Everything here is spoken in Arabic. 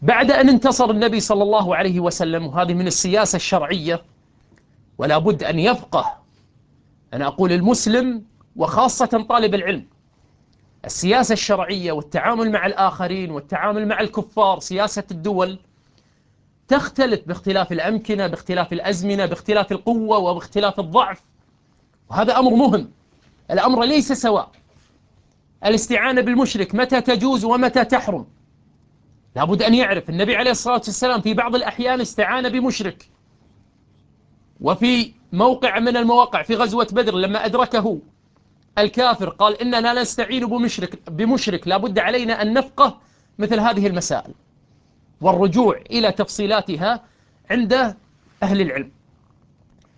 بعد أن انتصر النبي صلى الله عليه وسلم، وهذه من السياسة الشرعية، ولا بد أن يفقه، أنا أقول المسلم وخاصة طالب العلم، السياسة الشرعية والتعامل مع الآخرين والتعامل مع الكفار، سياسة الدول تختلف باختلاف الأمكنة، باختلاف الأزمنة، باختلاف القوة وباختلاف الضعف، وهذا أمر مهم. الأمر ليس سواء. الاستعانة بالمشرك متى تجوز ومتى تحرم؟ لابد أن يعرف النبي عليه الصلاة والسلام في بعض الأحيان استعان بمشرك، وفي موقع من المواقع في غزوة بدر لما أدركه الكافر قال إننا لا نستعين بمشرك. لابد علينا أن نفقه مثل هذه المسائل والرجوع إلى تفصيلاتها عند أهل العلم.